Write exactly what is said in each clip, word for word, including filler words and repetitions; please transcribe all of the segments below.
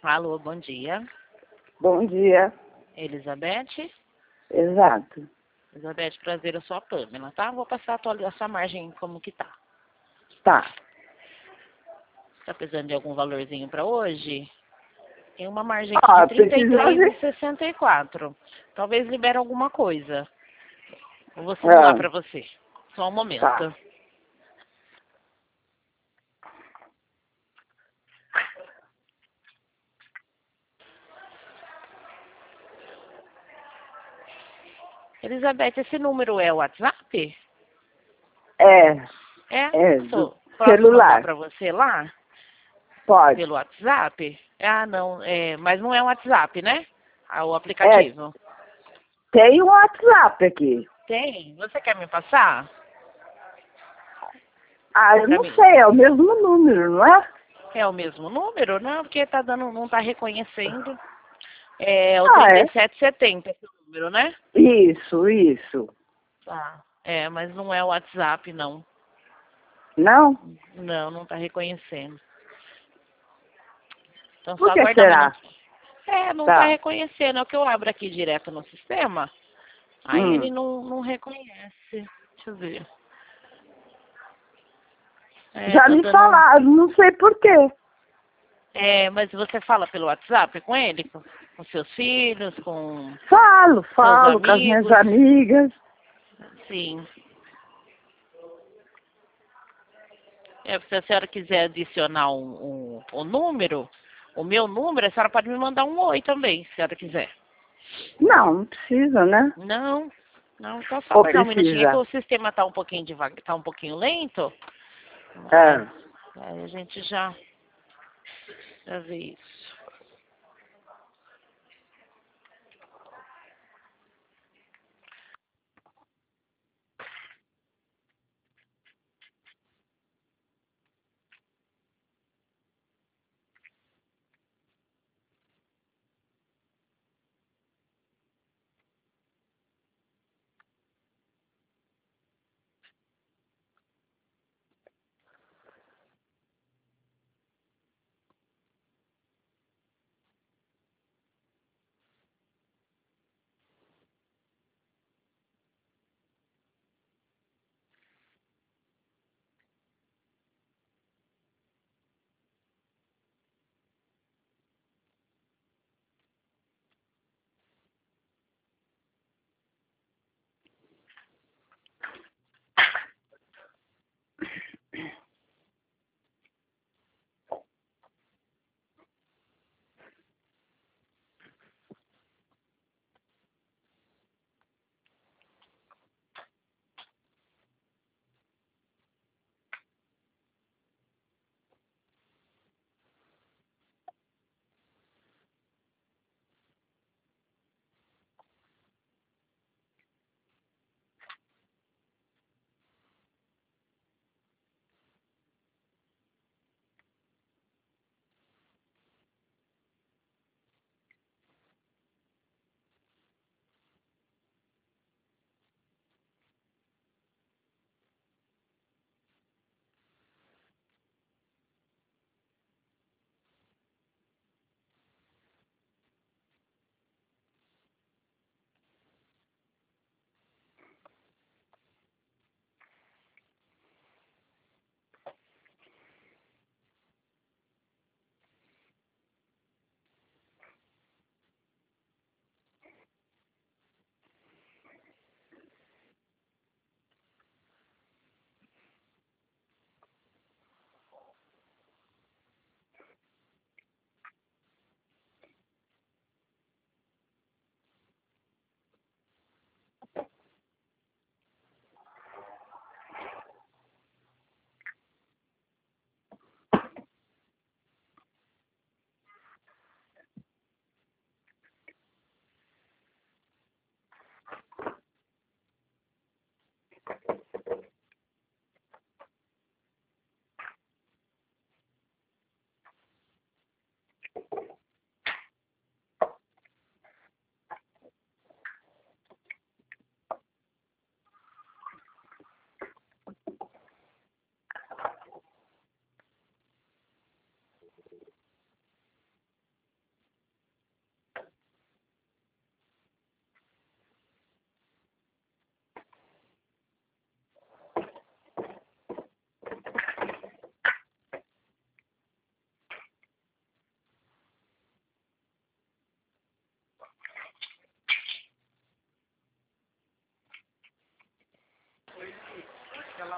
Alô, bom dia. Bom dia. Elizabeth? Exato. Elizabeth, prazer, eu sou a Pamela, tá? Vou passar a tua, a sua margem como que tá. Tá. Tá precisando de algum valorzinho para hoje? Tem uma margem aqui de Ah, trinta e precisa três ver. e sessenta e quatro. Talvez libere alguma coisa. Eu vou simular Ah, para você. Só um tá. momento. Elizabeth, esse número é o WhatsApp? É, É? é, do Posso, posso mandar celular. para você lá? Pode. Pelo WhatsApp? Ah, não. É, mas não é o WhatsApp, né? Ah, o É, aplicativo. tem um WhatsApp aqui. Tem. Você quer me passar? Ah, eu Pra não mim. sei, é o mesmo número, não é? É o mesmo número? Não, porque tá dando, não tá reconhecendo. É o Ah, é? trinta e sete setenta esse número, né? Isso, isso. Tá. É, mas não é o WhatsApp, não. Não? Não, não tá reconhecendo. Então Por só que aguardar um será? minutinho. É, não tá Tá. reconhecendo. É o que eu abro aqui direto no sistema. Aí ele Hum. não, não reconhece. Deixa eu ver. É, Já tá me dando. falaram, não sei por quê. É, mas você fala pelo WhatsApp com ele? Com, com seus filhos, com Falo, seus falo com as minhas amigos? amigas. Sim. É, se a senhora quiser adicionar um, um, um número, o meu número, a senhora pode me mandar um oi também, se a senhora quiser. Não, não precisa, né? Não, não, então só Ou aguardar um minutinho, é que precisa? o sistema tá um pouquinho devagar, tá um pouquinho lento, mas É. aí a gente já, já vê isso.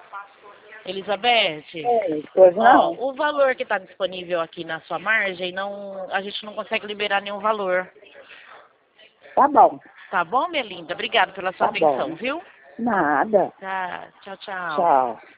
É, Elizabeth, pois ó, não. o valor que está disponível aqui na sua margem, não, a gente não consegue liberar nenhum valor. Tá bom. Tá bom, minha linda? Obrigada pela sua Tá atenção, bom. viu? Nada. Tá, tchau, tchau. Tchau.